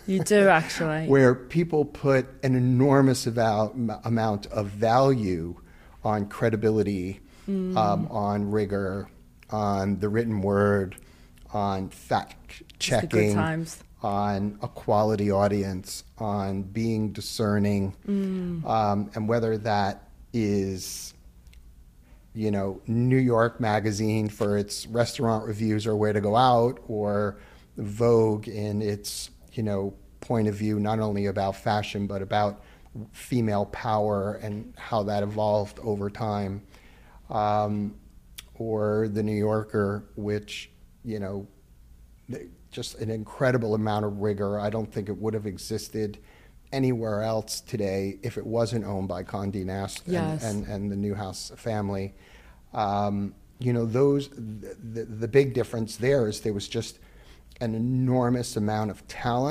You do, actually. where people put an enormous amount of value on credibility, on rigor, on the written word, on fact It's the good checking, times. on a quality audience, on being discerning, and whether that is, New York Magazine for its restaurant reviews or where to go out, or Vogue in its, point of view, not only about fashion, but about female power and how that evolved over time, or the New Yorker, which, just an incredible amount of rigor. I don't think it would have existed anywhere else today if it wasn't owned by Condé Nast Yes. and the Newhouse family. The big difference there is there was just an enormous amount of talent